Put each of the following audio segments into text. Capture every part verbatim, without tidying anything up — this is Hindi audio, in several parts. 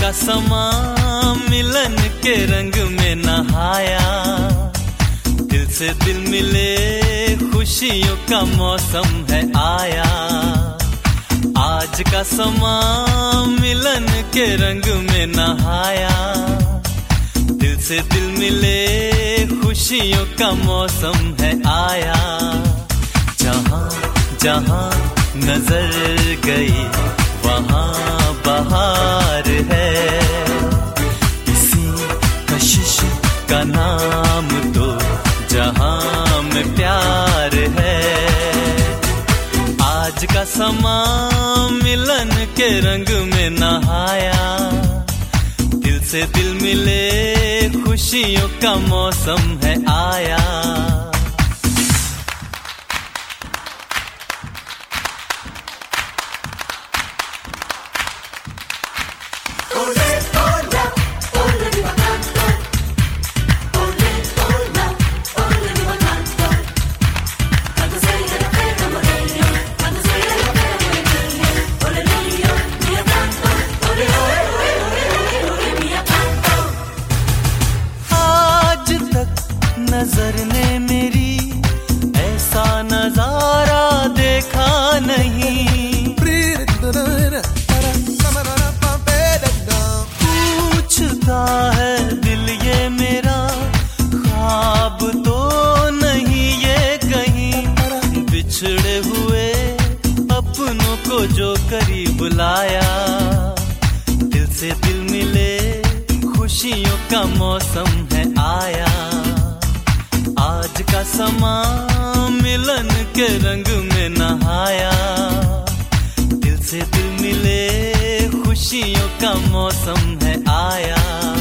का समा मिलन के रंग में नहाया, दिल से दिल मिले खुशियों का मौसम है आया। आज का समा मिलन के रंग में नहाया, दिल से दिल मिले खुशियों का मौसम है आया। जहाँ जहाँ नजर गई वहाँ बहार है, इसी कशिश का नाम तो जहाँ में प्यार है। आज का समा मिलन के रंग में नहाया, दिल से दिल मिले खुशियों का मौसम है आया। नजर ने मेरी ऐसा नजारा देखा नहीं, पूछता है दिल ये मेरा ख्वाब तो नहीं ये कहीं। बिछड़े हुए अपनों को जो करीब लाया, दिल से दिल मिले खुशियों का मौसम है आया। आज का समा मिलन के रंग में नहाया, दिल से दिल मिले खुशियों का मौसम है आया।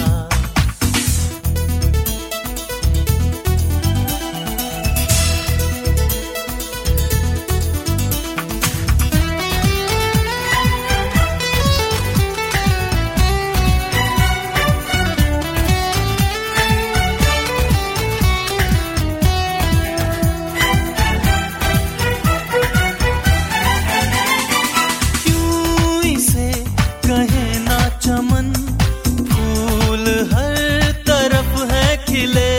चमन फूल हर तरफ है खिले,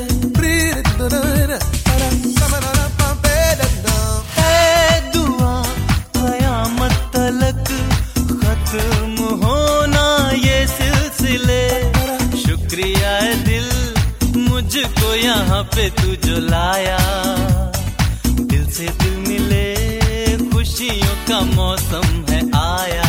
है दुआ क़यामत तलक खत्म होना ये सिलसिले। शुक्रिया है दिल मुझको यहाँ पे तू जो लाया, दिल से दिल मिले खुशियों का मौसम है आया।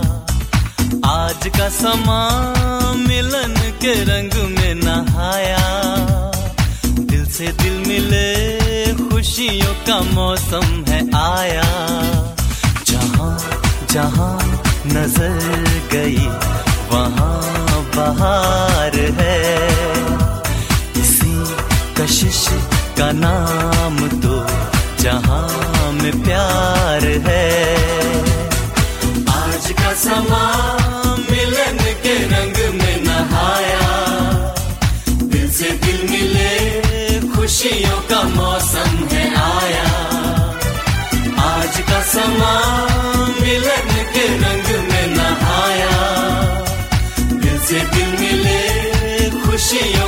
आज का समा मिलन के रंग में नहाया, दिल से दिल मिले खुशियों का मौसम है आया। जहाँ जहाँ नजर गई वहाँ बहार है, इसी कशिश का नाम तो जहाँ में प्यार है। आज का समा मिलन के रंग में नहाया, दिल से दिल मिले खुशियों का मौसम है आया। आज का समा मिलन के रंग में नहाया, दिल से दिल मिले खुशियों